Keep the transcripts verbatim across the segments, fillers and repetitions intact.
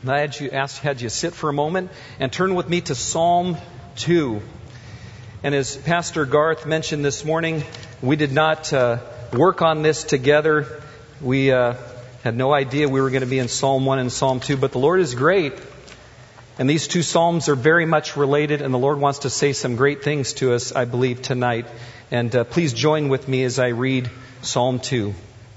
I had you ask, had you sit for a moment and turn with me to Psalm two. And as Pastor Garth mentioned this morning, we did not uh, work on this together. We uh, had no idea we were going to be in Psalm one and Psalm two, but the Lord is great. And these two Psalms are very much related, and the Lord wants to say some great things to us, I believe, tonight. And uh, please join with me as I read Psalm two.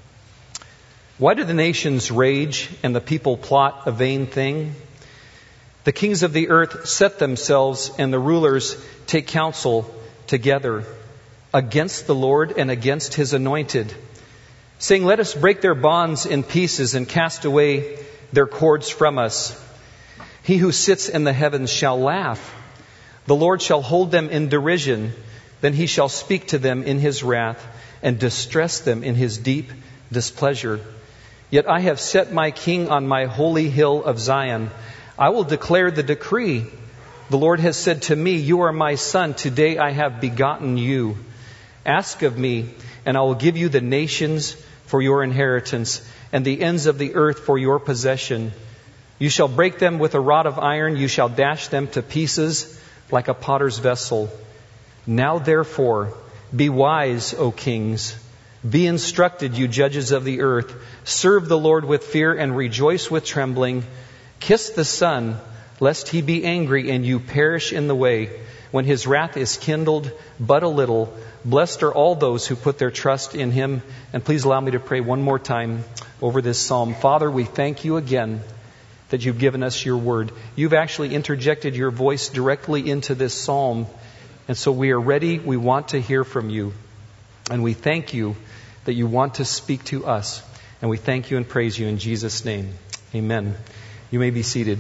Why do the nations rage and the people plot a vain thing? The kings of the earth set themselves, and the rulers take counsel together against the Lord and against His anointed, saying, "Let us break their bonds in pieces and cast away their cords from us. He who sits in the heavens shall laugh. The Lord shall hold them in derision. Then He shall speak to them in His wrath and distress them in His deep displeasure. Yet I have set my king on my holy hill of Zion. I will declare the decree. The Lord has said to me, you are my son. Today I have begotten you. Ask of me, and I will give you the nations for your inheritance and the ends of the earth for your possession. You shall break them with a rod of iron. You shall dash them to pieces like a potter's vessel. Now therefore, be wise, O kings. Be instructed, you judges of the earth. Serve the Lord with fear and rejoice with trembling. Kiss the Son, lest He be angry and you perish in the way, when His wrath is kindled but a little. Blessed are all those who put their trust in Him." And please allow me to pray one more time over this psalm. Father, we thank You again that You've given us Your word. You've actually interjected Your voice directly into this psalm. And so we are ready. We want to hear from You. And we thank You that You want to speak to us. And we thank You and praise You in Jesus' name. Amen. You may be seated.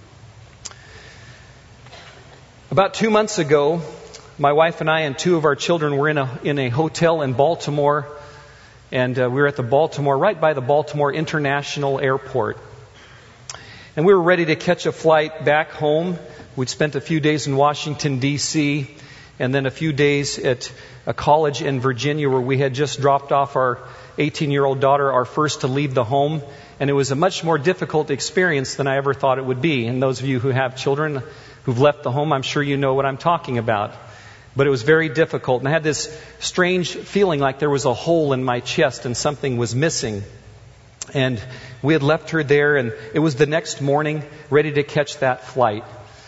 About two months ago, my wife and I and two of our children were in a in a hotel in Baltimore. And uh, we were at the Baltimore, right by the Baltimore International Airport. And we were ready to catch a flight back home. We'd spent a few days in Washington, D C, and then a few days at a college in Virginia where we had just dropped off our eighteen-year-old daughter, our first to leave the home. And it was a much more difficult experience than I ever thought it would be. And those of you who have children who've left the home, I'm sure you know what I'm talking about. But it was very difficult. And I had this strange feeling like there was a hole in my chest and something was missing. And we had left her there, and it was the next morning, ready to catch that flight.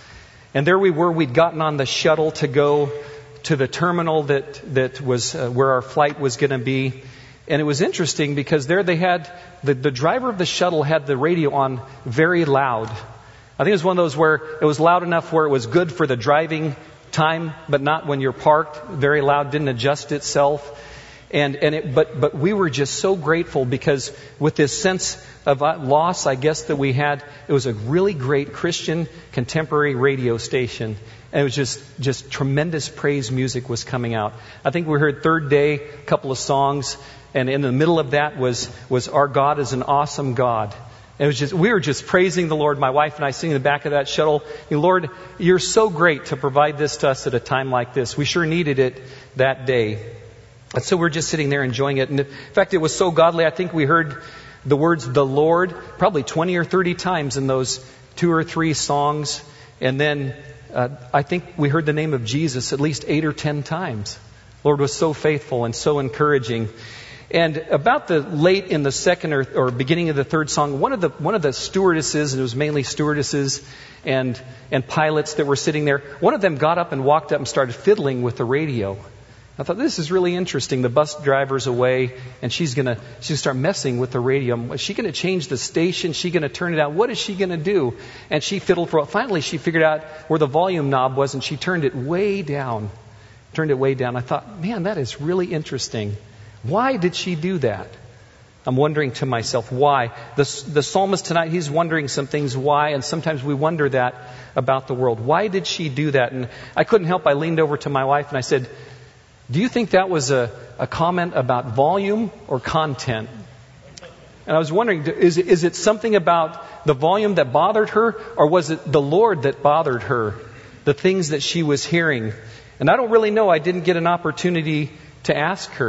And there we were. We'd gotten on the shuttle to go to the terminal that that was uh, where our flight was going to be. And it was interesting because there they had, the, the driver of the shuttle had the radio on very loud. I think it was one of those where it was loud enough where it was good for the driving time, but not when you're parked. Very loud, didn't adjust itself. And, and it, but, but we were just so grateful because with this sense of loss, I guess, that we had, it was a really great Christian contemporary radio station. And it was just, just tremendous praise music was coming out. I think we heard Third Day, a couple of songs, and in the middle of that was, was Our God is an Awesome God. It was just, we were just praising the Lord, my wife and I, sitting in the back of that shuttle. Lord, You're so great to provide this to us at a time like this. We sure needed it that day. And so we're just sitting there enjoying it. And in fact, it was so godly, I think we heard the words, the Lord, probably twenty or thirty times in those two or three songs. And then uh, I think we heard the name of Jesus at least eight or ten times. Lord was so faithful and so encouraging. And about the late in the second or, or beginning of the third song, one of the one of the stewardesses, and it was mainly stewardesses and and pilots that were sitting there, one of them got up and walked up and started fiddling with the radio. I thought, this is really interesting. The bus driver's away, and she's gonna she's gonna start messing with the radio. Is she gonna change the station? Is she gonna turn it out? What is she gonna do? And she fiddled for a while. Finally, she figured out where the volume knob was, and she turned it way down. Turned it way down. I thought, man, that is really interesting. Why did she do that? I'm wondering to myself, why? The, the psalmist tonight, he's wondering some things why, and sometimes we wonder that about the world. Why did she do that? And I couldn't help. I leaned over to my wife and I said, do you think that was a, a comment about volume or content? And I was wondering, is it, is it something about the volume that bothered her, or was it the Lord that bothered her? The things that she was hearing. And I don't really know. I didn't get an opportunity to ask her.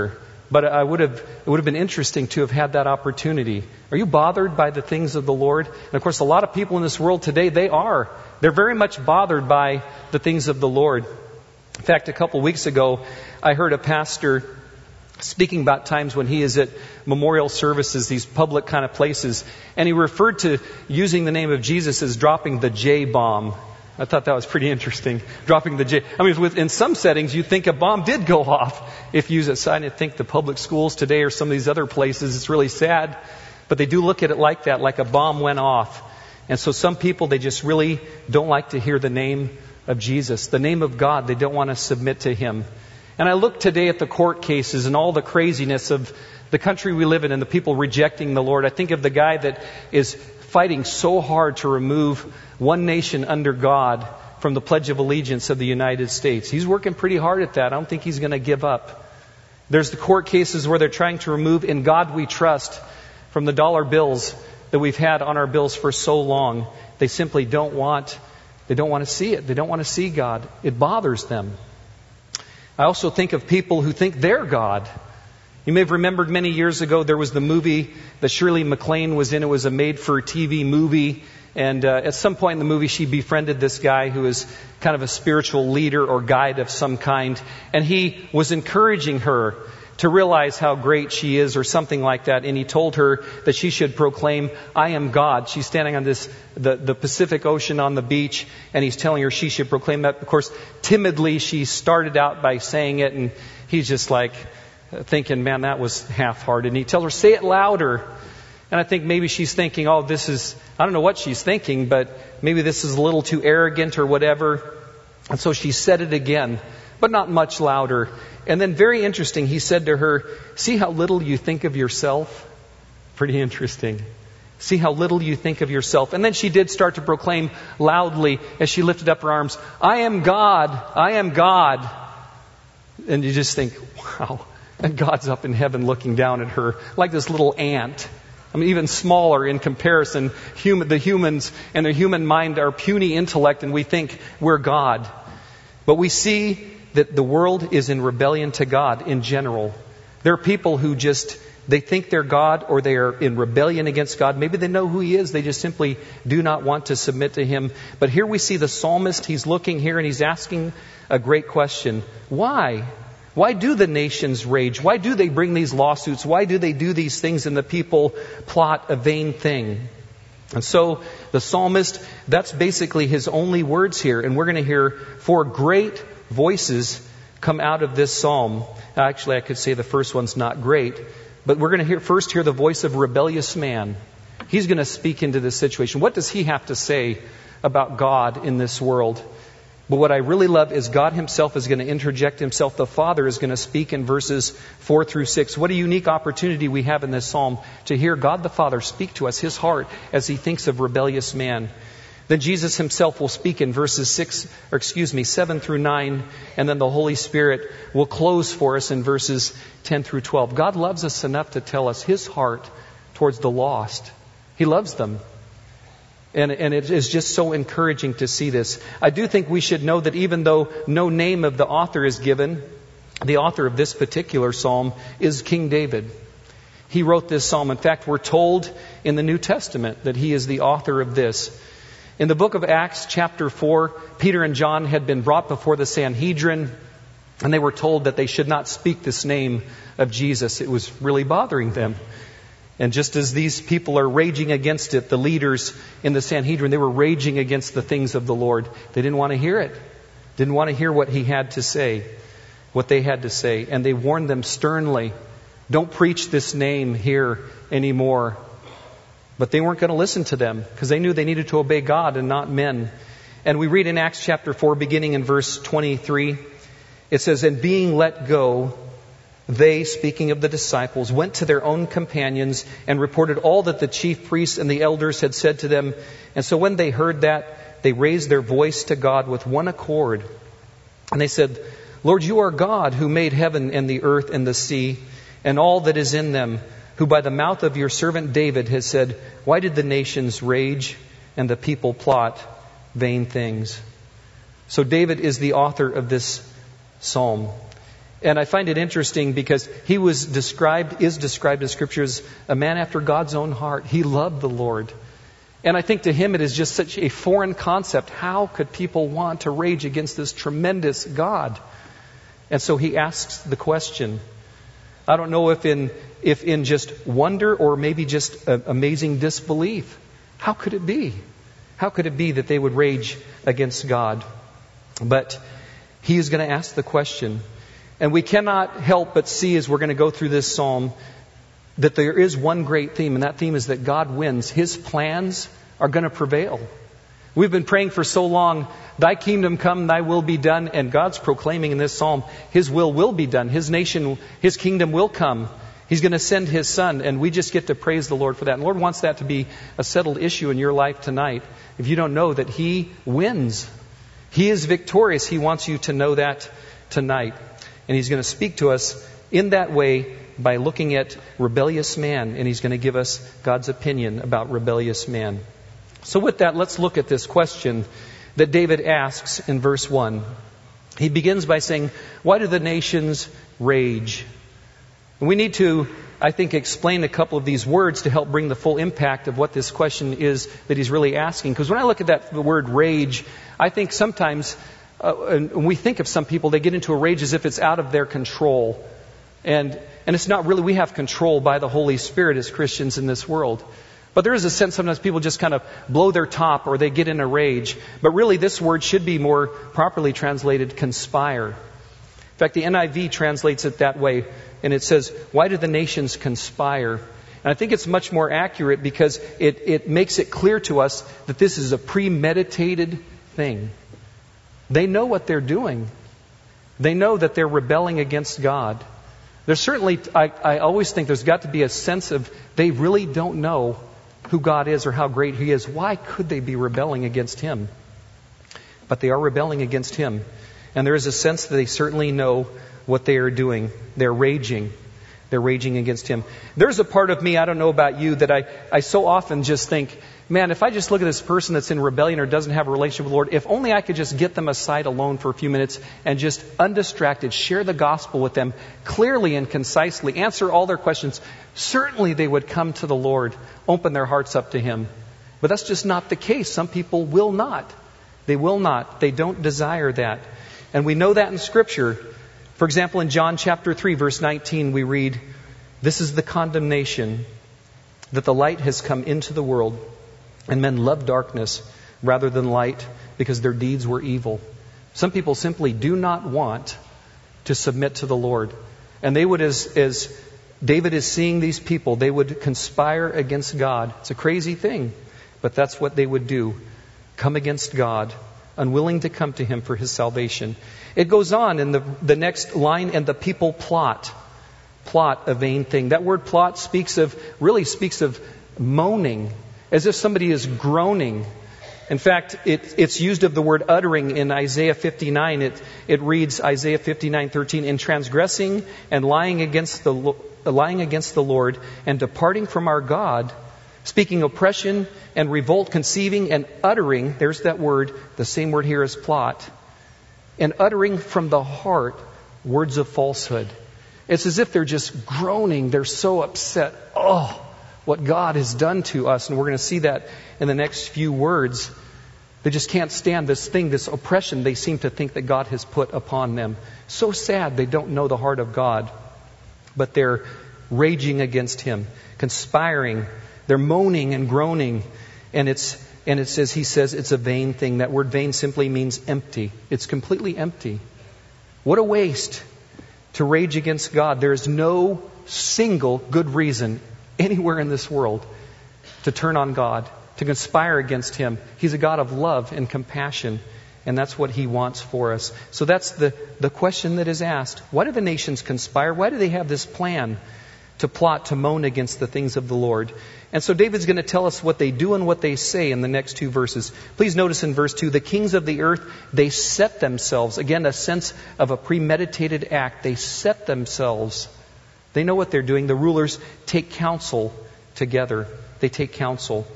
but I would have, it would have been interesting to have had that opportunity. Are you bothered by the things of the Lord? And of course, a lot of people in this world today, they are. They're very much bothered by the things of the Lord. In fact, a couple weeks ago, I heard a pastor speaking about times when he is at memorial services, these public kind of places, and he referred to using the name of Jesus as dropping the J bomb. I thought that was pretty interesting, dropping the J. I mean, with, in some settings, you'd think a bomb did go off if you use it. So I didn't think the public schools today or some of these other places, it's really sad, but they do look at it like that, like a bomb went off. And so some people, they just really don't like to hear the name of Jesus, the name of God. They don't want to submit to Him. And I look today at the court cases and all the craziness of the country we live in and the people rejecting the Lord. I think of the guy that is fighting so hard to remove one nation under God from the Pledge of Allegiance of the United States. He's working pretty hard at that. I don't think he's going to give up. There's the court cases where they're trying to remove "In God We Trust" from the dollar bills that we've had on our bills for so long. They simply don't want, they don't want to see it. They don't want to see God. It bothers them. I also think of people who think they're God. You may have remembered many years ago there was the movie that Shirley MacLaine was in. It was a made-for-T V movie. And uh, at some point in the movie, she befriended this guy who is kind of a spiritual leader or guide of some kind. And he was encouraging her to realize how great she is or something like that. And he told her that she should proclaim, "I am God." She's standing on this, the, the Pacific Ocean on the beach, and he's telling her she should proclaim that. Of course, timidly, she started out by saying it, and he's just like thinking, man, that was half-hearted. And he tells her, "Say it louder." And I think maybe she's thinking, oh, this is, I don't know what she's thinking, but maybe this is a little too arrogant or whatever. And so she said it again, but not much louder. And then very interesting, he said to her, "See how little you think of yourself?" Pretty interesting. See how little you think of yourself. And then she did start to proclaim loudly as she lifted up her arms, "I am God, I am God." And you just think, wow. And God's up in heaven looking down at her like this little ant. I mean, even smaller in comparison. Human, the humans and the human mind are puny intellect, and we think we're God. But we see that the world is in rebellion to God in general. There are people who just, they think they're God, or they are in rebellion against God. Maybe they know who He is. They just simply do not want to submit to Him. But here we see the psalmist. He's looking here and he's asking a great question. Why? Why do the nations rage? Why do they bring these lawsuits? Why do they do these things and the people plot a vain thing? And so the psalmist, that's basically his only words here. And we're going to hear four great voices come out of this psalm. Actually, I could say the first one's not great, but we're going to hear first hear the voice of rebellious man. He's going to speak into this situation. What does he have to say about God in this world? But what I really love is God Himself is going to interject Himself. The Father is going to speak in verses four through six. What a unique opportunity we have in this psalm to hear God the Father speak to us, His heart, as He thinks of rebellious man. Then Jesus Himself will speak in verses six, or excuse me, seven through nine, and then the Holy Spirit will close for us in verses ten through twelve. God loves us enough to tell us His heart towards the lost. He loves them. And, and it is just so encouraging to see this. I do think we should know that even though no name of the author is given, the author of this particular psalm is King David. He wrote this psalm. In fact, we're told in the New Testament that he is the author of this. In the book of Acts, chapter four, Peter and John had been brought before the Sanhedrin, and they were told that they should not speak this name of Jesus. It was really bothering them. And just as these people are raging against it, the leaders in the Sanhedrin, they were raging against the things of the Lord. They didn't want to hear it. Didn't want to hear what he had to say, what they had to say. And they warned them sternly, don't preach this name here anymore. But they weren't going to listen to them because they knew they needed to obey God and not men. And we read in Acts chapter four, beginning in verse twenty-three, it says, "And being let go, they," speaking of the disciples, "went to their own companions and reported all that the chief priests and the elders had said to them. And so when they heard that, they raised their voice to God with one accord. And they said, 'Lord, you are God who made heaven and the earth and the sea and all that is in them, who by the mouth of your servant David has said, why did the nations rage and the people plot vain things?'" So David is the author of this psalm. And I find it interesting because he was described, is described in Scripture as a man after God's own heart. He loved the Lord. And I think to him it is just such a foreign concept. How could people want to rage against this tremendous God? And so he asks the question. I don't know if in if in just wonder or maybe just uh, amazing disbelief. How could it be? How could it be that they would rage against God? But he is going to ask the question. And we cannot help but see as we're going to go through this psalm that there is one great theme, and that theme is that God wins. His plans are going to prevail. We've been praying for so long, thy kingdom come, thy will be done, and God's proclaiming in this psalm, his will will be done. His nation, his kingdom will come. He's going to send his son, and we just get to praise the Lord for that. And the Lord wants that to be a settled issue in your life tonight. If you don't know that he wins, he is victorious, he wants you to know that tonight. And he's going to speak to us in that way by looking at rebellious man, and he's going to give us God's opinion about rebellious man. So with that, let's look at this question that David asks in verse one. He begins by saying, why do the nations rage? And we need to, I think, explain a couple of these words to help bring the full impact of what this question is that he's really asking. Because when I look at that the word rage, I think sometimes Uh, and when we think of some people, they get into a rage as if it's out of their control. And and it's not really. We have control by the Holy Spirit as Christians in this world. But there is a sense sometimes people just kind of blow their top or they get in a rage. But really this word should be more properly translated conspire. In fact, the N I V translates it that way. And it says, why do the nations conspire? And I think it's much more accurate because it, it makes it clear to us that this is a premeditated thing. They know what they're doing. They know that they're rebelling against God. There's certainly, I, I always think there's got to be a sense of they really don't know who God is or how great He is. Why could they be rebelling against Him? But they are rebelling against Him. And there is a sense that they certainly know what they are doing. They're raging. They're raging against Him. There's a part of me, I don't know about you, that I, I so often just think, man, if I just look at this person that's in rebellion or doesn't have a relationship with the Lord, if only I could just get them aside alone for a few minutes and just undistracted, share the gospel with them clearly and concisely, answer all their questions, certainly they would come to the Lord, open their hearts up to Him. But that's just not the case. Some people will not. They will not. They don't desire that. And we know that in Scripture. For example, in John chapter three, verse nineteen, we read, this is the condemnation, that the light has come into the world, and men love darkness rather than light because their deeds were evil. Some people simply do not want to submit to the Lord. And they would, as, as David is seeing these people, they would conspire against God. It's a crazy thing, but that's what they would do. Come against God, unwilling to come to Him for His salvation. It goes on in the, the next line, and the people plot. Plot, a vain thing. That word plot speaks of, really speaks of moaning, as if somebody is groaning. In fact, it, it's used of the word uttering in Isaiah fifty-nine. It, it reads, Isaiah fifty-nine thirteen, in transgressing and lying against the lying against the Lord and departing from our God, speaking oppression and revolt, conceiving and uttering, there's that word, the same word here as plot, and uttering from the heart words of falsehood. It's as if they're just groaning. They're so upset. Oh, what God has done to us. And we're going to see that in the next few words. They just can't stand this thing, this oppression they seem to think that God has put upon them. So sad they don't know the heart of God. But they're raging against Him, conspiring. They're moaning and groaning. And it's and it says, he says, it's a vain thing. That word vain simply means empty. It's completely empty. What a waste to rage against God. There is no single good reason anywhere in this world to turn on God, to conspire against Him. He's a God of love and compassion, and that's what He wants for us. So that's the, the question that is asked. Why do the nations conspire? Why do they have this plan to plot, to moan against the things of the Lord? And so David's going to tell us what they do and what they say in the next two verses. Please notice in verse two, the kings of the earth, they set themselves. Again, a sense of a premeditated act. They set themselves. They know what they're doing. The rulers take counsel together. They take counsel.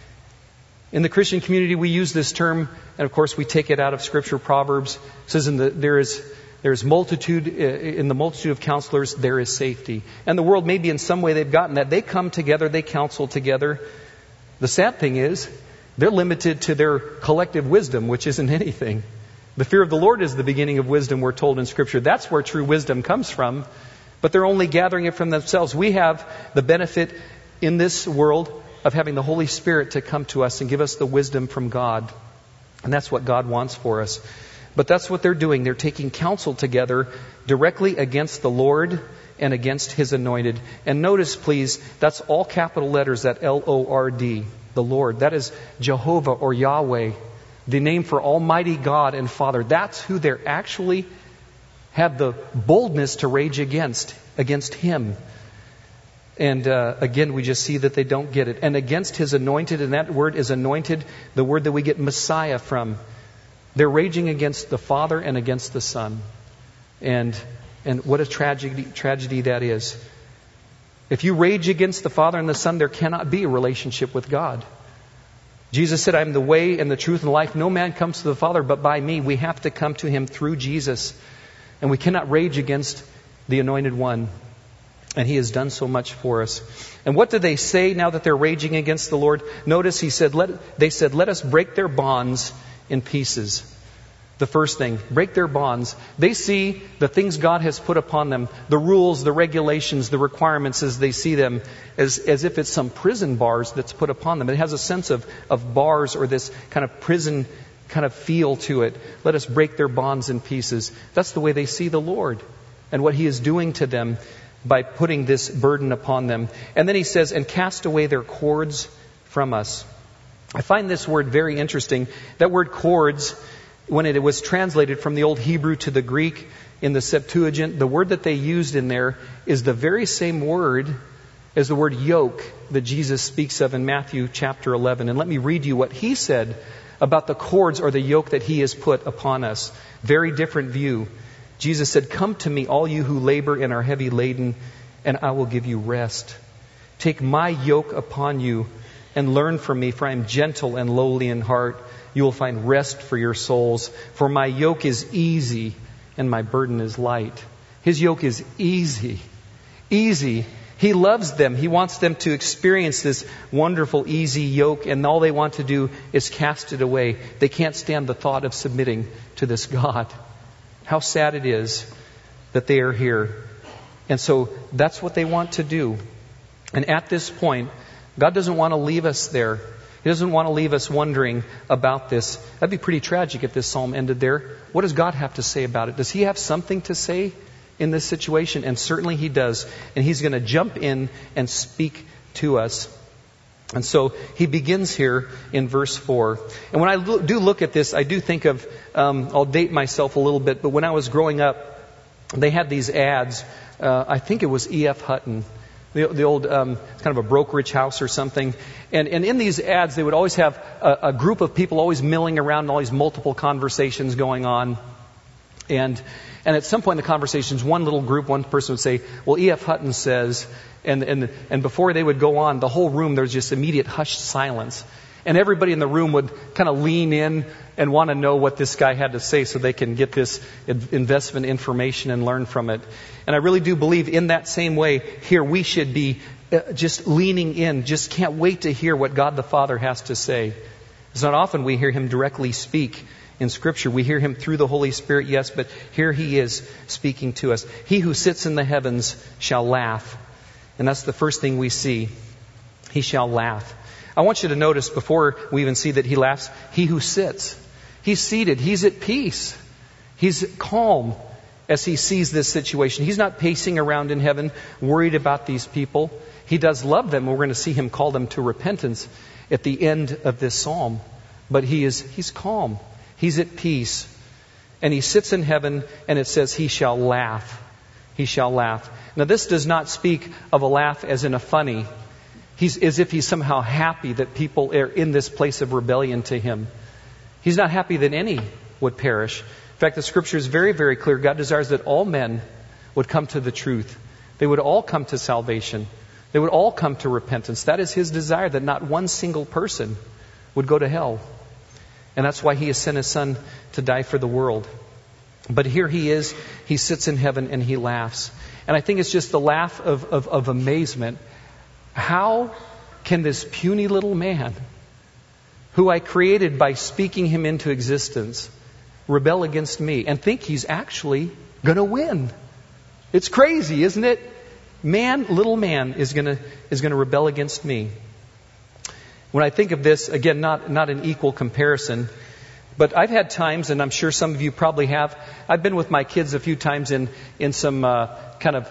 In the Christian community, we use this term, and of course we take it out of Scripture. Proverbs it says, in the, there is there's multitude, in the multitude of counselors, there is safety. And the world, maybe in some way they've gotten that. They come together, they counsel together. The sad thing is, they're limited to their collective wisdom, which isn't anything. The fear of the Lord is the beginning of wisdom, we're told in Scripture. That's where true wisdom comes from. But they're only gathering it from themselves. We have the benefit in this world of having the Holy Spirit to come to us and give us the wisdom from God. And that's what God wants for us. But that's what they're doing. They're taking counsel together directly against the Lord and against His anointed. And notice, please, that's all capital letters, that L O R D, the Lord. That is Jehovah or Yahweh, the name for Almighty God and Father. That's who they're actually have the boldness to rage against, against Him. And uh, again, we just see that they don't get it. And against His anointed, and that word is anointed, the word that we get Messiah from. They're raging against the Father and against the Son. And and what a tragedy, tragedy that is. If you rage against the Father and the Son, there cannot be a relationship with God. Jesus said, I am the way and the truth and the life. No man comes to the Father but by me. We have to come to Him through Jesus. And we cannot rage against the Anointed One. And He has done so much for us. And what do they say now that they're raging against the Lord? Notice he said, let, they said, let us break their bonds in pieces. The first thing, break their bonds. They see the things God has put upon them, the rules, the regulations, the requirements as they see them, as, as if it's some prison bars that's put upon them. It has a sense of, of bars or this kind of prison kind of feel to it. Let us break their bonds in pieces. That's the way they see the Lord and what He is doing to them by putting this burden upon them. And then he says, and cast away their cords from us. I find this word very interesting. That word cords, when it was translated from the old Hebrew to the Greek in the Septuagint, the word that they used in there is the very same word as the word yoke that Jesus speaks of in Matthew chapter eleven. And let me read you what He said about the cords or the yoke that He has put upon us. Very different view. Jesus said, come to me, all you who labor and are heavy laden, and I will give you rest. Take my yoke upon you and learn from me, for I am gentle and lowly in heart. You will find rest for your souls. For my yoke is easy and my burden is light. His yoke is easy. Easy. He loves them. He wants them to experience this wonderful, easy yoke, and all they want to do is cast it away. They can't stand the thought of submitting to this God. How sad it is that they are here. And so that's what they want to do. And at this point, God doesn't want to leave us there. He doesn't want to leave us wondering about this. That'd be pretty tragic if this psalm ended there. What does God have to say about it? Does He have something to say in this situation? And certainly He does. And He's going to jump in and speak to us. And so he begins here in verse four. And when I lo- do look at this, I do think of, um, I'll date myself a little bit, but when I was growing up, they had these ads. Uh, I think it was E F Hutton, the, the old um, kind of a brokerage house or something. And, and in these ads, they would always have a, a group of people always milling around and all these multiple conversations going on. And and at some point in the conversations, one little group, one person would say, well, E F Hutton says, and, and, and before they would go on, the whole room, there was just immediate hushed silence. And everybody in the room would kind of lean in and want to know what this guy had to say so they can get this investment information and learn from it. And I really do believe in that same way here we should be just leaning in, just can't wait to hear what God the Father has to say. It's not often we hear Him directly speak in Scripture. We hear Him through the Holy Spirit, yes, but here He is speaking to us. He who sits in the heavens shall laugh. And that's the first thing we see. He shall laugh. I want you to notice before we even see that He laughs, He who sits. He's seated. He's at peace. He's calm as He sees this situation. He's not pacing around in heaven worried about these people. He does love them. We're going to see Him call them to repentance at the end of this psalm. But he is He's calm. He's at peace. And He sits in heaven, and it says He shall laugh. He shall laugh. Now this does not speak of a laugh as in a funny. He's as if He's somehow happy that people are in this place of rebellion to Him. He's not happy that any would perish. In fact, the Scripture is very, very clear. God desires that all men would come to the truth. They would all come to salvation. They would all come to repentance. That is His desire, that not one single person would go to hell. And that's why He has sent His Son to die for the world. But here he is, he sits in heaven and he laughs. And I think it's just the laugh of, of, of amazement. How can this puny little man, who I created by speaking him into existence, rebel against me and think he's actually going to win? It's crazy, isn't it? Man, little man, is going to is going to rebel against me. When I think of this, again, not not an equal comparison, but I've had times, and I'm sure some of you probably have, I've been with my kids a few times in, in some uh, kind of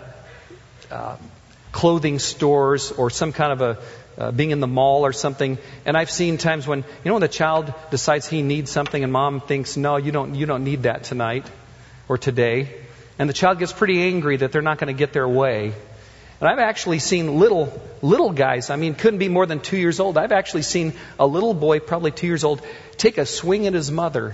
uh, clothing stores or some kind of a, uh, being in the mall or something, and I've seen times when, you know, when the child decides he needs something and mom thinks, no, you don't, you don't need that tonight or today, and the child gets pretty angry that they're not going to get their way. And I've actually seen little, little guys, I mean, couldn't be more than two years old. I've actually seen a little boy, probably two years old, take a swing at his mother.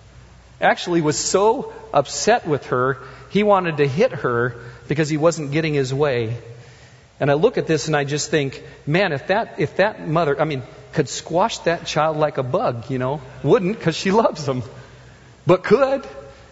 Actually was so upset with her, he wanted to hit her because he wasn't getting his way. And I look at this and I just think, man, if that, if that mother, I mean, could squash that child like a bug, you know, wouldn't because she loves him, but could.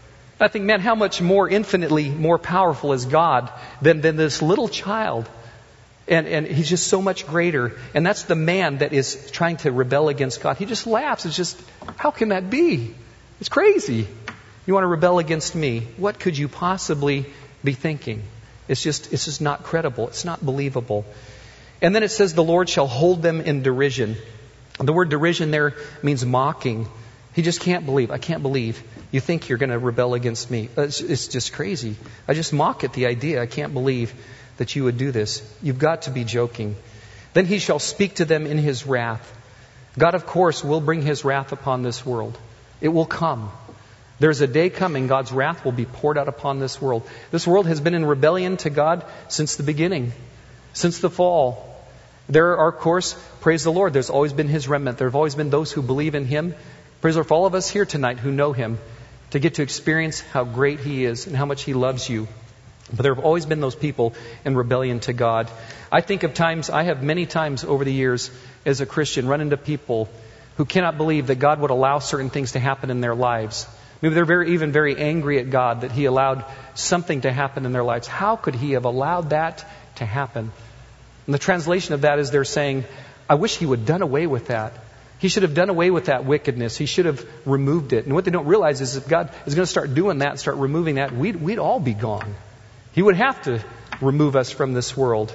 I think, man, how much more infinitely more powerful is God than, than this little child. And, and he's just so much greater. And that's the man that is trying to rebel against God. He just laughs. It's just, how can that be? It's crazy. You want to rebel against me? What could you possibly be thinking? It's just, it's just not credible. It's not believable. And then it says the Lord shall hold them in derision. The word derision there means mocking. He just can't believe. I can't believe you think you're going to rebel against me. It's, it's just crazy. I just mock at the idea. I can't believe that you would do this. You've got to be joking. Then he shall speak to them in his wrath. God, of course, will bring his wrath upon this world. It will come. There's a day coming, God's wrath will be poured out upon this world. This world has been in rebellion to God since the beginning, since the fall. There are, of course, praise the Lord, there's always been his remnant. There have always been those who believe in him. Praise the Lord for all of us here tonight who know him, to get to experience how great he is and how much he loves you. But there have always been those people in rebellion to God. I think of times, I have many times over the years as a Christian run into people who cannot believe that God would allow certain things to happen in their lives. Maybe they're very, even very angry at God that he allowed something to happen in their lives. How could he have allowed that to happen? And the translation of that is they're saying, I wish he would have done away with that. He should have done away with that wickedness. He should have removed it. And what they don't realize is if God is going to start doing that, start removing that, we'd, we'd all be gone. He would have to remove us from this world.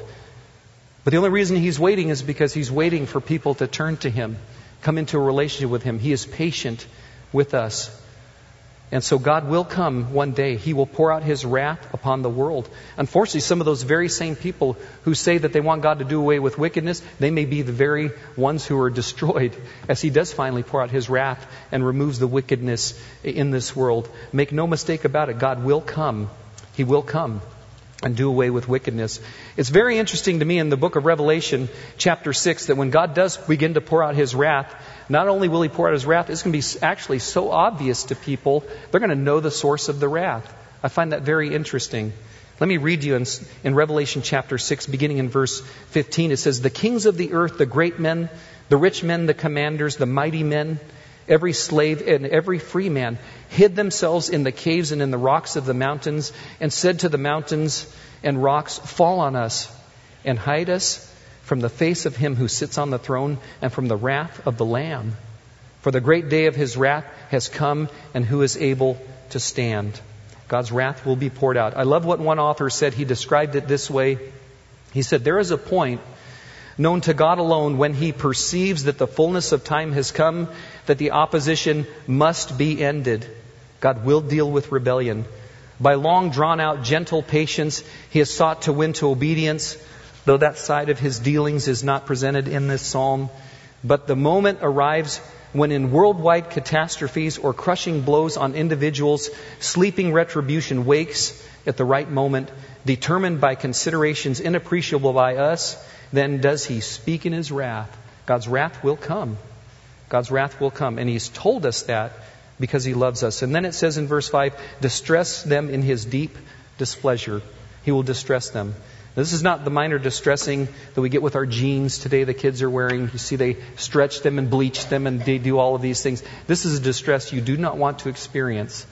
But the only reason he's waiting is because he's waiting for people to turn to him, come into a relationship with him. He is patient with us. And so God will come one day. He will pour out his wrath upon the world. Unfortunately, some of those very same people who say that they want God to do away with wickedness, they may be the very ones who are destroyed as he does finally pour out his wrath and removes the wickedness in this world. Make no mistake about it, God will come. He will come and do away with wickedness. It's very interesting to me in the book of Revelation, chapter six, that when God does begin to pour out his wrath, not only will he pour out his wrath, it's going to be actually so obvious to people, they're going to know the source of the wrath. I find that very interesting. Let me read you in, in Revelation chapter six, beginning in verse fifteen. It says, the kings of the earth, the great men, the rich men, the commanders, the mighty men, every slave and every free man hid themselves in the caves and in the rocks of the mountains and said to the mountains and rocks, fall on us and hide us from the face of him who sits on the throne and from the wrath of the Lamb. For the great day of his wrath has come, and who is able to stand? God's wrath will be poured out. I love what one author said. He described it this way. He said, there is a point known to God alone when he perceives that the fullness of time has come, that the opposition must be ended. God will deal with rebellion. By long drawn out gentle patience, he has sought to win to obedience, though that side of his dealings is not presented in this psalm. But the moment arrives when in worldwide catastrophes or crushing blows on individuals, sleeping retribution wakes at the right moment, determined by considerations inappreciable by us. Then does he speak in his wrath. God's wrath will come. God's wrath will come. And he's told us that because he loves us. And then it says in verse five, distress them in his deep displeasure. He will distress them. This is not the minor distressing that we get with our jeans today the kids are wearing. You see they stretch them and bleach them and they do all of these things. This is a distress you do not want to experience.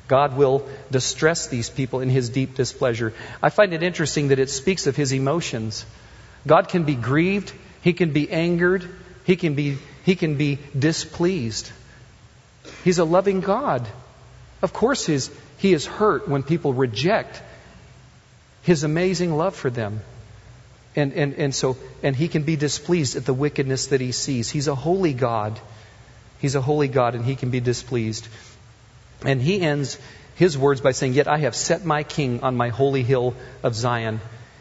God will distress these people in His deep displeasure. I find it interesting that it speaks of His emotions. God can be grieved. He can be angered. He can be, he can be displeased. He's a loving God. Of course, his, He is hurt when people reject His amazing love for them. And, and, and so, and He can be displeased at the wickedness that He sees. He's a holy God. He's a holy God, and He can be displeased. And He ends His words by saying, "Yet I have set my King on my holy hill of Zion."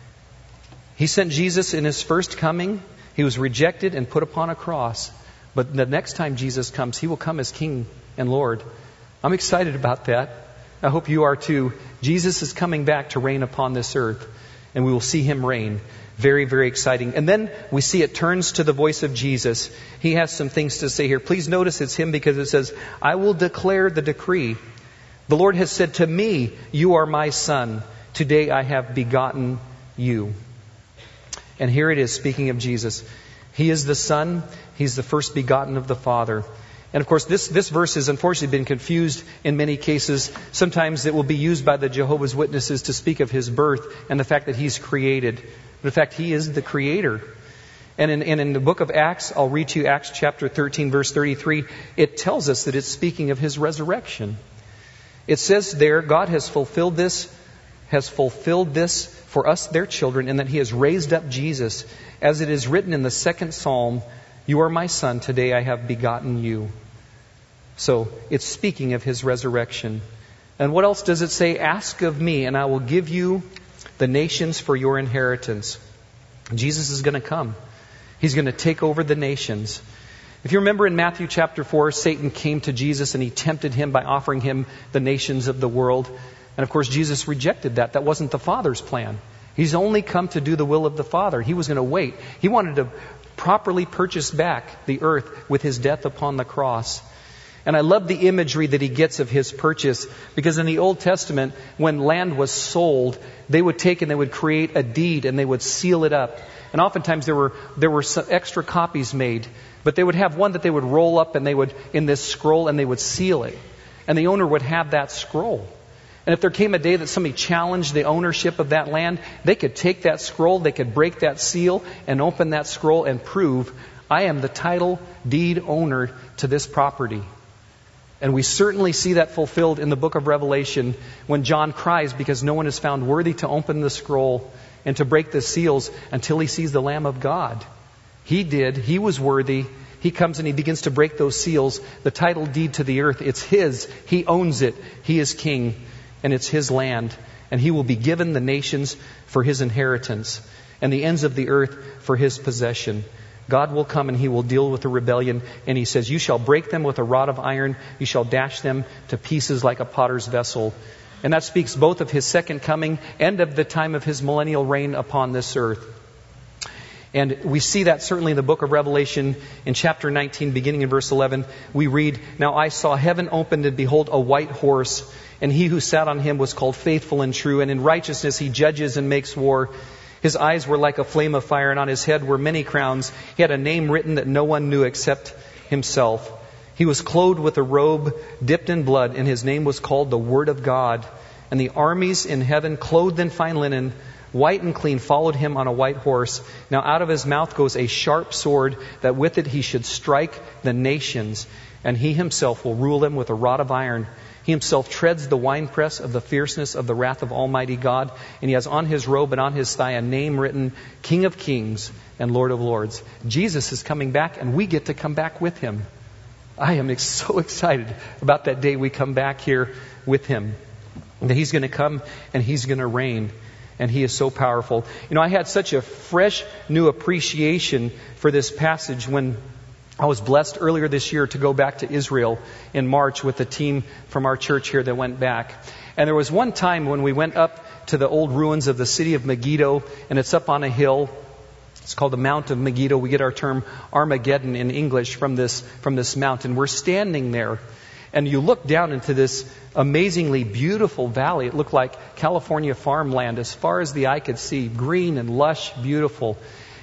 He sent Jesus in His first coming. He was rejected and put upon a cross. But the next time Jesus comes, He will come as King and Lord. I'm excited about that. I hope you are too. Jesus is coming back to reign upon this earth, and we will see Him reign. Very, very exciting. And then we see it turns to the voice of Jesus. He has some things to say here. Please notice it's Him because it says, "I will declare the decree. The Lord has said to me, you are my Son. Today I have begotten you." And here it is, speaking of Jesus. He is the Son. He's the first begotten of the Father. And of course, this, this verse has unfortunately been confused in many cases. Sometimes it will be used by the Jehovah's Witnesses to speak of His birth and the fact that He's created. But in fact, He is the Creator. And in, and in the book of Acts, I'll read to you Acts chapter thirteen, verse thirty-three. It tells us that it's speaking of His resurrection. It says there, God has fulfilled this, has fulfilled this for us, their children, and that He has raised up Jesus. As it is written in the second Psalm, "You are my Son, today I have begotten you." So it's speaking of His resurrection. And what else does it say? "Ask of me, and I will give you the nations for your inheritance." Jesus is going to come. He's going to take over the nations. If you remember in Matthew chapter four, Satan came to Jesus and he tempted Him by offering Him the nations of the world. And of course, Jesus rejected that. That wasn't the Father's plan. He's only come to do the will of the Father. He was going to wait. He wanted to properly purchase back the earth with His death upon the cross. And I love the imagery that He gets of His purchase, because in the Old Testament, when land was sold, they would take and they would create a deed and they would seal it up. And oftentimes there were there were some extra copies made, but they would have one that they would roll up and they would in this scroll and they would seal it. And the owner would have that scroll. And if there came a day that somebody challenged the ownership of that land, they could take that scroll, they could break that seal and open that scroll and prove, "I am the title deed owner to this property." And we certainly see that fulfilled in the book of Revelation when John cries because no one is found worthy to open the scroll and to break the seals until he sees the Lamb of God. He did. He was worthy. He comes and he begins to break those seals. The title deed to the earth, it's His. He owns it. He is King, and it's His land. And He will be given the nations for His inheritance and the ends of the earth for His possession. God will come and He will deal with the rebellion. And He says, "You shall break them with a rod of iron. You shall dash them to pieces like a potter's vessel." And that speaks both of His second coming and of the time of His millennial reign upon this earth. And we see that certainly in the book of Revelation in chapter nineteen, beginning in verse eleven. We read, "Now I saw heaven opened, and behold, a white horse. And He who sat on him was called Faithful and True. And in righteousness He judges and makes war. His eyes were like a flame of fire, and on His head were many crowns. He had a name written that no one knew except Himself. He was clothed with a robe dipped in blood, and His name was called the Word of God. And the armies in heaven, clothed in fine linen, white and clean, followed Him on a white horse. Now out of His mouth goes a sharp sword, that with it He should strike the nations. And He Himself will rule them with a rod of iron. He Himself treads the winepress of the fierceness of the wrath of Almighty God. And He has on His robe and on His thigh a name written, King of Kings and Lord of Lords. Jesus is coming back, and we get to come back with Him. I am so excited about that day we come back here with Him. That He's going to come and He's going to reign. And He is so powerful. You know, I had such a fresh new appreciation for this passage when I was blessed earlier this year to go back to Israel in March with a team from our church here that went back. And there was one time when we went up to the old ruins of the city of Megiddo, and it's up on a hill. It's called the Mount of Megiddo. We get our term Armageddon in English from this, from this mountain. We're standing there, and you look down into this amazingly beautiful valley. It looked like California farmland as far as the eye could see, green and lush, beautiful.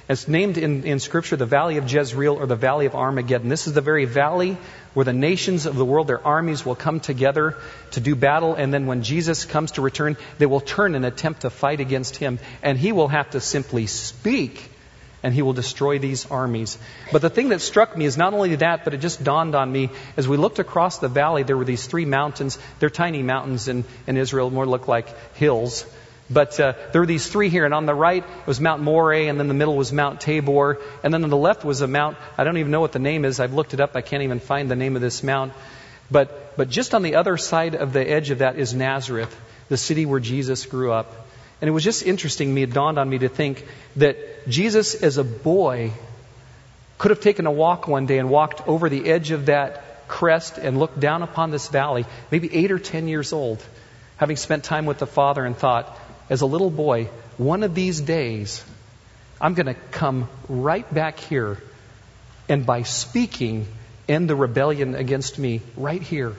It's named in, in Scripture the Valley of Jezreel or the Valley of Armageddon. This is the very valley where the nations of the world, their armies, will come together to do battle. And then when Jesus comes to return, they will turn and attempt to fight against him. And he will have to simply speak, and he will destroy these armies. But the thing that struck me is not only that, but it just dawned on me. As we looked across the valley, there were these three mountains. They're tiny mountains in, in Israel, more look like hills. But uh, there were these three here, and on the right was Mount Moreh, and then the middle was Mount Tabor, and then on the left was a mount, I don't even know what the name is, I've looked it up, I can't even find the name of this mount. But, but just on the other side of the edge of that is Nazareth, the city where Jesus grew up. And it was just interesting, me, it dawned on me to think that Jesus as a boy could have taken a walk one day and walked over the edge of that crest and looked down upon this valley, maybe eight or ten years old, having spent time with the Father, and thought, as a little boy, one of these days, I'm going to come right back here and by speaking end the rebellion against me right here.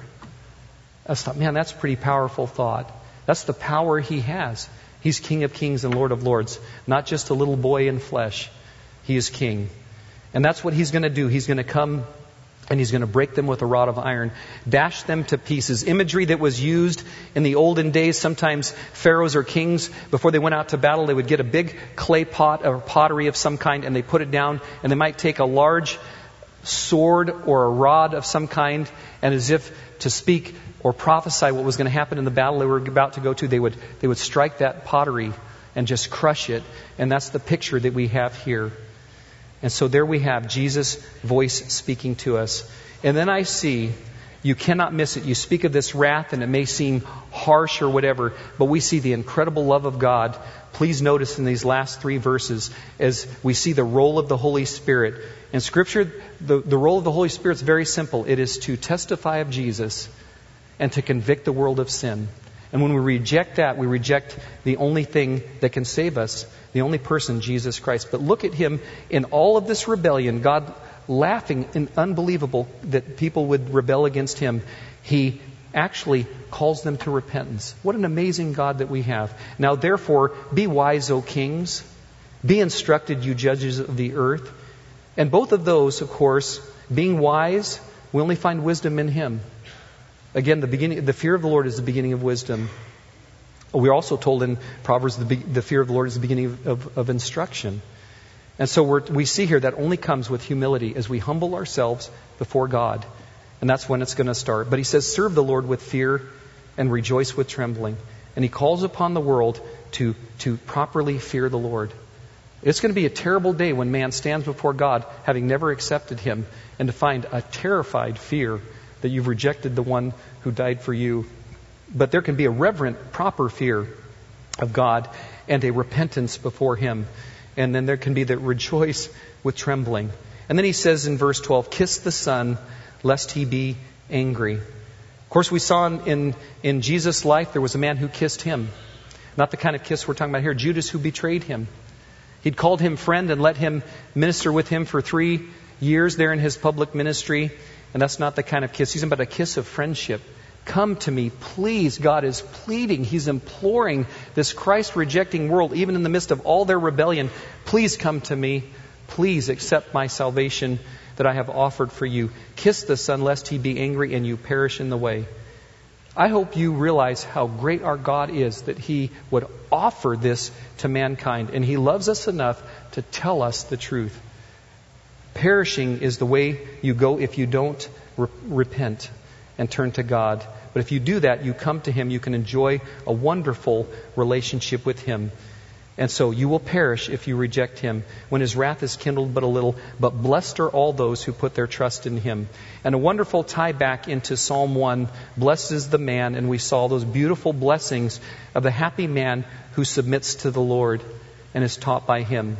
I thought, man, that's a pretty powerful thought. That's the power he has. He's King of Kings and Lord of Lords, not just a little boy in flesh. He is King. And that's what he's going to do. He's going to come and he's going to break them with a rod of iron, dash them to pieces. Imagery that was used in the olden days. Sometimes pharaohs or kings, before they went out to battle, they would get a big clay pot or pottery of some kind, and they put it down, and they might take a large sword or a rod of some kind, and as if to speak or prophesy what was going to happen in the battle they were about to go to, they would they would strike that pottery and just crush it. And that's the picture that we have here. And so there we have Jesus' voice speaking to us. And then I see, you cannot miss it. You speak of this wrath and it may seem harsh or whatever, but we see the incredible love of God. Please notice in these last three verses, as we see the role of the Holy Spirit. In Scripture, the, the role of the Holy Spirit is very simple. It is to testify of Jesus and to convict the world of sin. And when we reject that, we reject the only thing that can save us, the only person, Jesus Christ. But look at him in all of this rebellion, God laughing and unbelievable that people would rebel against him. He actually calls them to repentance. What an amazing God that we have. Now therefore, be wise, O kings. Be instructed, you judges of the earth. And both of those, of course, being wise, we only find wisdom in him. Again, the beginning, the fear of the Lord is the beginning of wisdom. We're also told in Proverbs the, the fear of the Lord is the beginning of, of, of instruction. And so we're, we see here that only comes with humility as we humble ourselves before God. And that's when it's going to start. But he says, serve the Lord with fear and rejoice with trembling. And he calls upon the world to, to properly fear the Lord. It's going to be a terrible day when man stands before God, having never accepted him, and to find a terrified fear that you've rejected the one who died for you. But there can be a reverent, proper fear of God and a repentance before him. And then there can be the rejoice with trembling. And then he says in verse twelve, kiss the Son, lest he be angry. Of course, we saw in, in, in Jesus' life, there was a man who kissed him. Not the kind of kiss we're talking about here. Judas, who betrayed him. He'd called him friend and let him minister with him for three years there in his public ministry. And that's not the kind of kiss. He's about a kiss of friendship. Come to me, please. God is pleading. He's imploring this Christ-rejecting world, even in the midst of all their rebellion. Please come to me. Please accept my salvation that I have offered for you. Kiss the Son, lest he be angry and you perish in the way. I hope you realize how great our God is, that he would offer this to mankind. And he loves us enough to tell us the truth. Perishing is the way you go if you don't re- repent and turn to God. But if you do that, you come to him, you can enjoy a wonderful relationship with him. And so you will perish if you reject him, when his wrath is kindled but a little. But blessed are all those who put their trust in him. And a wonderful tie back into Psalm one. Blessed is the man, and we saw those beautiful blessings of the happy man who submits to the Lord and is taught by him.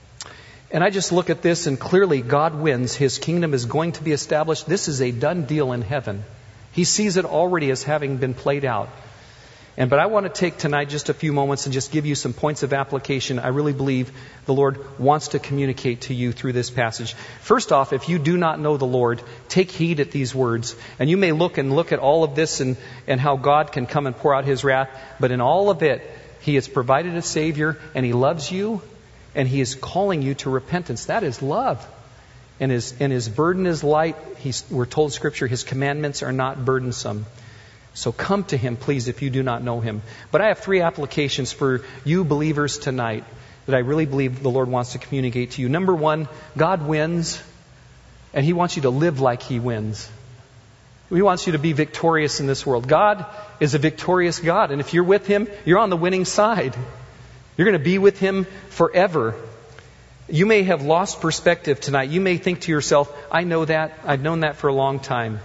And I just look at this, and clearly God wins. His kingdom is going to be established. This is a done deal in heaven. He sees it already as having been played out. And but I want to take tonight just a few moments and just give you some points of application I really believe the Lord wants to communicate to you through this passage. First off, if you do not know the Lord, take heed at these words. And you may look and look at all of this and, and how God can come and pour out his wrath. But in all of it, he has provided a Savior, and he loves you. And He is calling you to repentance. That is love. And His, and his burden is light. He's, we're told in Scripture His commandments are not burdensome. So come to Him, please, if you do not know Him. But I have three applications for you believers tonight that I really believe the Lord wants to communicate to you. Number one, God wins, and He wants you to live like He wins. He wants you to be victorious in this world. God is a victorious God, and if you're with Him, you're on the winning side. You're going to be with Him forever. You may have lost perspective tonight. You may think to yourself, I know that. I've known that for a long time.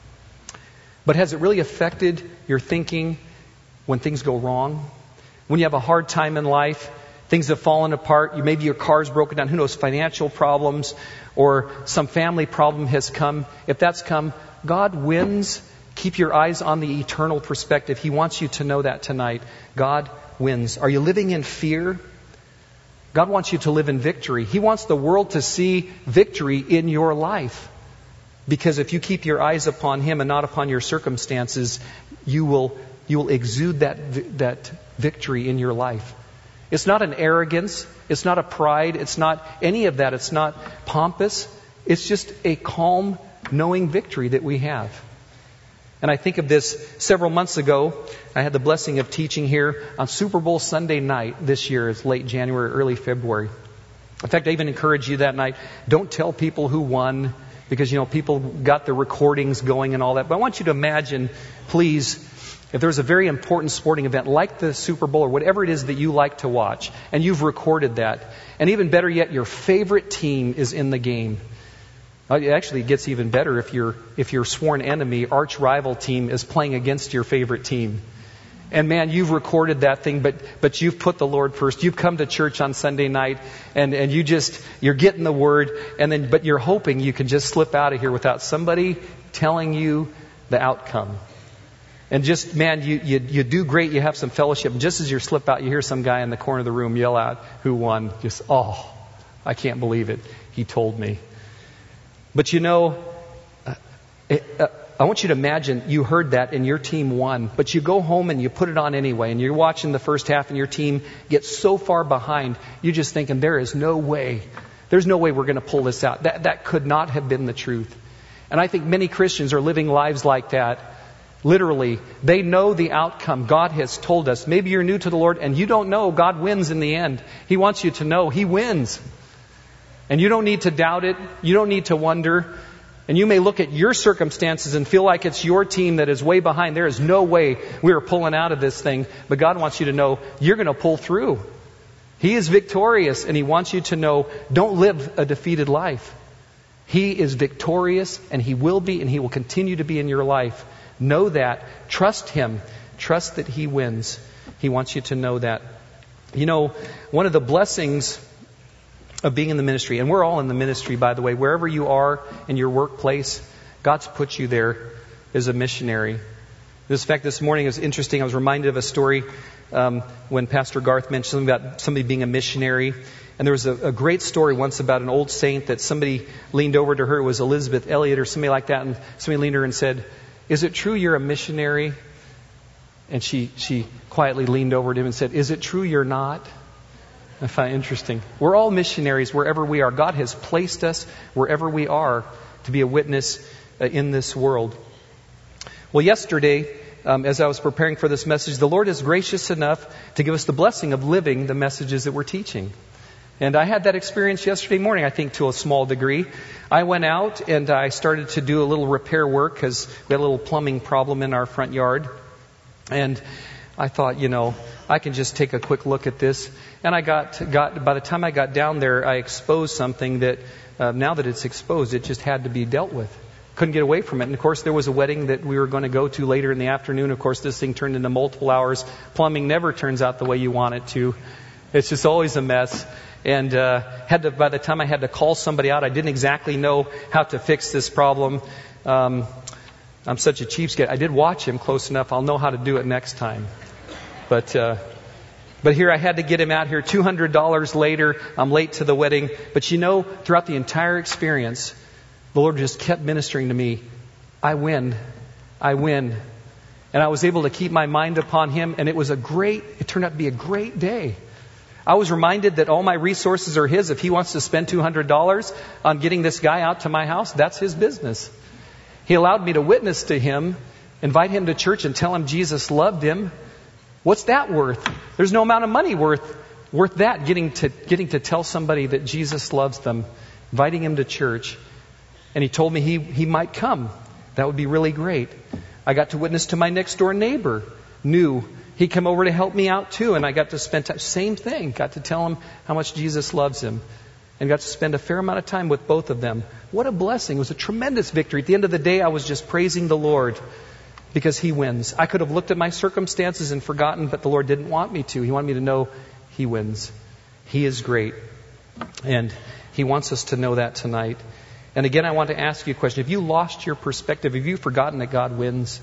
But has it really affected your thinking when things go wrong? When you have a hard time in life, things have fallen apart, you, maybe your car's broken down, who knows, financial problems, or some family problem has come. If that's come, God wins. Keep your eyes on the eternal perspective. He wants you to know that tonight. God wins. Are you living in fear? God wants you to live in victory. He wants the world to see victory in your life. Because if you keep your eyes upon Him and not upon your circumstances, you will you will exude that that victory in your life. It's not an arrogance. It's not a pride. It's not any of that. It's not pompous. It's just a calm, knowing victory that we have. And I think of this several months ago. I had the blessing of teaching here on Super Bowl Sunday night this year. It's late January, early February. In fact, I even encouraged you that night, don't tell people who won, because, you know, people got the recordings going and all that. But I want you to imagine, please, if there's a very important sporting event like the Super Bowl or whatever it is that you like to watch, and you've recorded that, and even better yet, your favorite team is in the game. It actually gets even better if your if your sworn enemy, arch rival team is playing against your favorite team. And man, you've recorded that thing, but but you've put the Lord first. You've come to church on Sunday night, and, and you just, you're getting the Word, and then but you're hoping you can just slip out of here without somebody telling you the outcome. And just, man, you, you, you do great, you have some fellowship, and just as you slip out, you hear some guy in the corner of the room yell out who won. Just, oh, I can't believe it. He told me. But you know, uh, it, uh, I want you to imagine you heard that and your team won, but you go home and you put it on anyway, and you're watching the first half and your team gets so far behind, you're just thinking, there is no way, there's no way we're going to pull this out. That, that could not have been the truth. And I think many Christians are living lives like that. Literally, they know the outcome. God has told us. Maybe you're new to the Lord and you don't know God wins in the end. He wants you to know He wins. And you don't need to doubt it. You don't need to wonder. And you may look at your circumstances and feel like it's your team that is way behind. There is no way we are pulling out of this thing. But God wants you to know you're going to pull through. He is victorious, and He wants you to know, don't live a defeated life. He is victorious, and He will be, and He will continue to be in your life. Know that. Trust Him. Trust that He wins. He wants you to know that. You know, one of the blessings of being in the ministry, and we're all in the ministry, by the way, wherever you are in your workplace, God's put you there as a missionary. This fact, this morning is interesting. I was reminded of a story um, when Pastor Garth mentioned something about somebody being a missionary. And there was a, a great story once about an old saint that somebody leaned over to her. It was Elizabeth Elliot or somebody like that. And somebody leaned over and said, "Is it true you're a missionary?" And she, she quietly leaned over to him and said, "Is it true you're not?" I find it interesting. We're all missionaries wherever we are. God has placed us wherever we are to be a witness uh, in this world. Well, yesterday, um, as I was preparing for this message, the Lord is gracious enough to give us the blessing of living the messages that we're teaching. And I had that experience yesterday morning, I think, to a small degree. I went out and I started to do a little repair work because we had a little plumbing problem in our front yard. And I thought, you know, I can just take a quick look at this. And I got, got by the time I got down there, I exposed something that, uh, now that it's exposed, it just had to be dealt with. Couldn't get away from it. And of course, there was a wedding that we were going to go to later in the afternoon. Of course, this thing turned into multiple hours. Plumbing never turns out the way you want it to. It's just always a mess. And uh, had to, by the time I had to call somebody out, I didn't exactly know how to fix this problem. Um, I'm such a cheapskate. I did watch him close enough. I'll know how to do it next time. But uh, but here I had to get him out here. two hundred dollars later, I'm late to the wedding. But you know, throughout the entire experience, the Lord just kept ministering to me. I win. I win. And I was able to keep my mind upon Him. And it was a great, it turned out to be a great day. I was reminded that all my resources are His. If He wants to spend two hundred dollars on getting this guy out to my house, that's His business. He allowed me to witness to him, invite him to church and tell him Jesus loved him. What's that worth? There's no amount of money worth worth that, getting to getting to tell somebody that Jesus loves them, inviting him to church. And he told me he, he might come. That would be really great. I got to witness to my next door neighbor. Knew he'd come over to help me out too, and I got to spend time. Same thing. Got to tell him how much Jesus loves him. And got to spend a fair amount of time with both of them. What a blessing. It was a tremendous victory. At the end of the day, I was just praising the Lord because He wins. I could have looked at my circumstances and forgotten, but the Lord didn't want me to. He wanted me to know He wins. He is great. And He wants us to know that tonight. And again, I want to ask you a question. Have you lost your perspective? Have you forgotten that God wins?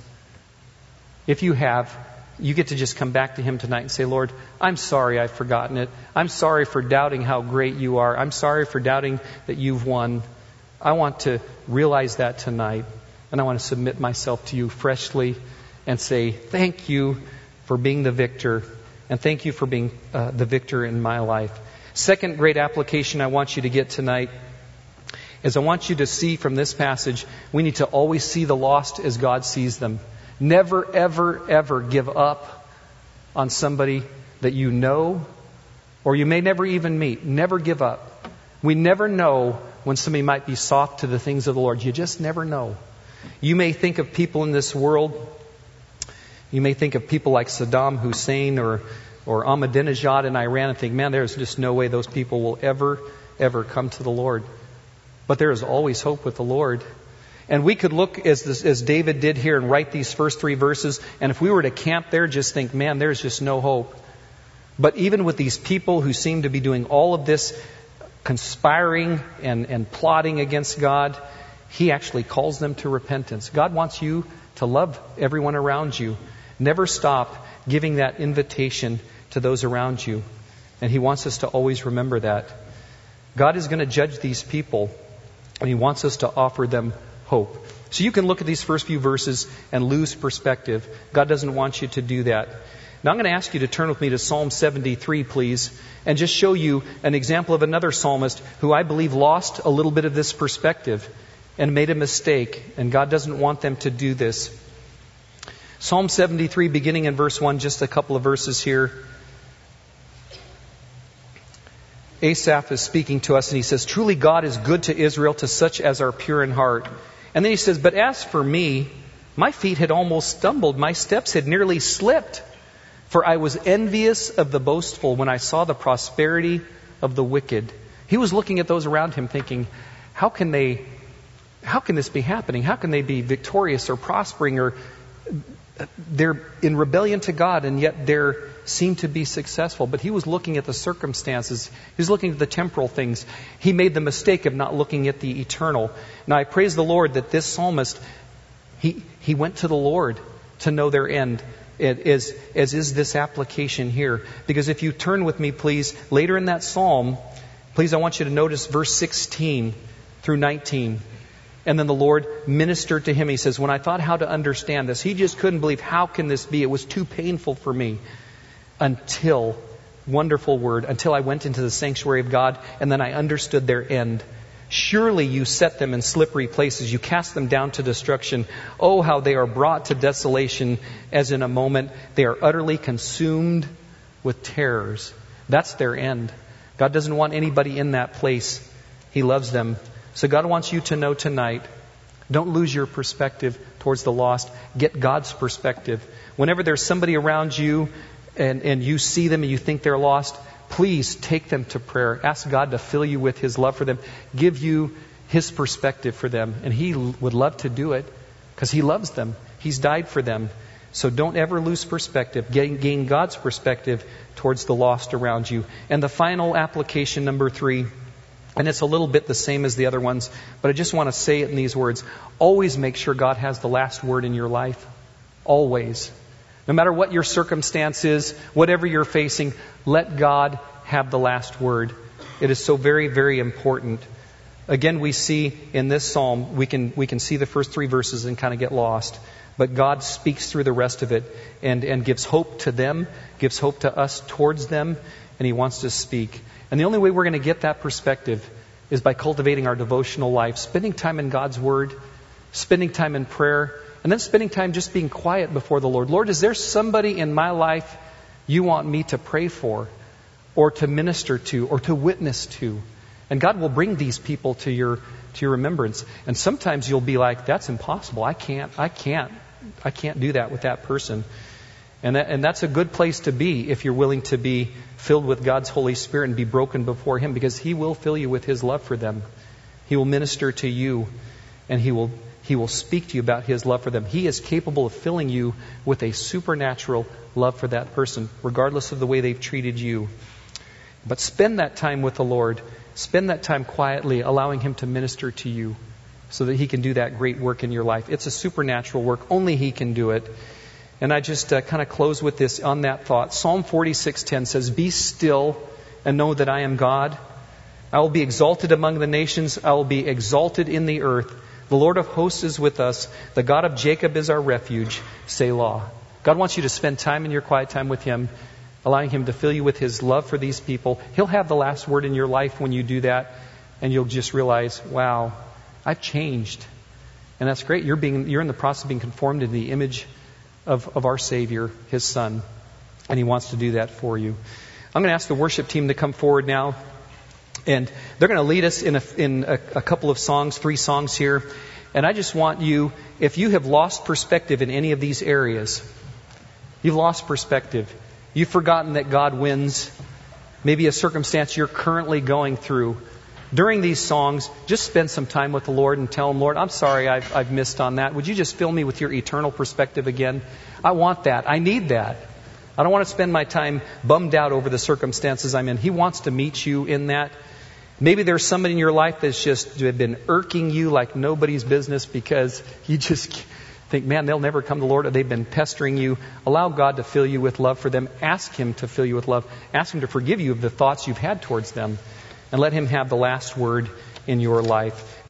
If you have, you get to just come back to Him tonight and say, Lord, I'm sorry I've forgotten it. I'm sorry for doubting how great You are. I'm sorry for doubting that You've won. I want to realize that tonight. And I want to submit myself to You freshly and say, thank You for being the victor. And thank You for being uh, the victor in my life. Second great application I want you to get tonight is I want you to see from this passage, we need to always see the lost as God sees them. Never, ever, ever give up on somebody that you know or you may never even meet. Never give up. We never know when somebody might be soft to the things of the Lord. You just never know. You may think of people in this world. You may think of people like Saddam Hussein or, or Ahmadinejad in Iran and think, man, there's just no way those people will ever, ever come to the Lord. But there is always hope with the Lord. And we could look as this, as David did here and write these first three verses. And if we were to camp there, just think, man, there's just no hope. But even with these people who seem to be doing all of this conspiring and, and plotting against God, He actually calls them to repentance. God wants you to love everyone around you. Never stop giving that invitation to those around you. And He wants us to always remember that. God is going to judge these people, and He wants us to offer them hope. So you can look at these first few verses and lose perspective. God doesn't want you to do that. Now I'm going to ask you to turn with me to Psalm seventy-three, please, and just show you an example of another psalmist who I believe lost a little bit of this perspective and made a mistake, and God doesn't want them to do this. Psalm seventy-three, beginning in verse one, just a couple of verses here. Asaph is speaking to us, and he says, truly God is good to Israel, to such as are pure in heart. And then he says, but as for me, my feet had almost stumbled, my steps had nearly slipped. For I was envious of the boastful when I saw the prosperity of the wicked. He was looking at those around him thinking, how can they, how can this be happening? How can they be victorious or prospering, or they're in rebellion to God and yet they seem to be successful? But he was looking at the circumstances. He was looking at the temporal things. He made the mistake of not looking at the eternal. Now I praise the Lord that this psalmist, he, he went to the Lord to know their end. As, as is this application here. Because if you turn with me, please, later in that psalm, please, I want you to notice verse sixteen through nineteen. And then the Lord ministered to him. He says, when I thought how to understand this, he just couldn't believe, how can this be? It was too painful for me. Until, wonderful word, until I went into the sanctuary of God, and then I understood their end. Surely you set them in slippery places. You cast them down to destruction. Oh, how they are brought to desolation as in a moment. They are utterly consumed with terrors. That's their end. God doesn't want anybody in that place. He loves them. So God wants you to know tonight, don't lose your perspective towards the lost. Get God's perspective. Whenever there's somebody around you and, and you see them and you think they're lost, please take them to prayer. Ask God to fill you with His love for them. Give you His perspective for them. And He would love to do it because He loves them. He's died for them. So don't ever lose perspective. Gain, gain God's perspective towards the lost around you. And the final application, number three, and it's a little bit the same as the other ones, but I just want to say it in these words. Always make sure God has the last word in your life. Always. No matter what your circumstance is, whatever you're facing, let God have the last word. It is so very, very important. Again, we see in this psalm, we can we can see the first three verses and kind of get lost. But God speaks through the rest of it and, and gives hope to them, gives hope to us towards them, and He wants to speak. And the only way we're going to get that perspective is by cultivating our devotional life, spending time in God's Word, spending time in prayer, and then spending time just being quiet before the Lord. Lord, is there somebody in my life you want me to pray for, or to minister to, or to witness to? And God will bring these people to your to your remembrance. And sometimes you'll be like, that's impossible. I can't, I can't, I can't do that with that person. And that, and that's a good place to be if you're willing to be filled with God's Holy Spirit and be broken before Him, because He will fill you with His love for them. He will minister to you, and He will He will speak to you about His love for them. He is capable of filling you with a supernatural love for that person, regardless of the way they've treated you. But spend that time with the Lord. Spend that time quietly, allowing Him to minister to you so that He can do that great work in your life. It's a supernatural work. Only He can do it. And I just uh, kind of close with this on that thought. Psalm forty-six ten says, "Be still and know that I am God. I will be exalted among the nations. I will be exalted in the earth. The Lord of hosts is with us. The God of Jacob is our refuge. Selah." God wants you to spend time in your quiet time with Him, allowing Him to fill you with His love for these people. He'll have the last word in your life when you do that, and you'll just realize, wow, I've changed. And that's great. You're being you're in the process of being conformed to the image of, of our Savior, His Son, and He wants to do that for you. I'm going to ask the worship team to come forward now, and they're going to lead us in a, in a, a couple of songs, three songs here. And I just want you, if you have lost perspective in any of these areas, you've lost perspective, you've forgotten that God wins, maybe a circumstance you're currently going through, during these songs, just spend some time with the Lord and tell Him, Lord, I'm sorry I've, I've missed on that. Would you just fill me with your eternal perspective again? I want that. I need that. I don't want to spend my time bummed out over the circumstances I'm in. He wants to meet you in that. Maybe there's somebody in your life that's just been irking you like nobody's business because you just think, man, they'll never come to the Lord, or they've been pestering you. Allow God to fill you with love for them. Ask Him to fill you with love. Ask Him to forgive you of the thoughts you've had towards them. And let Him have the last word in your life.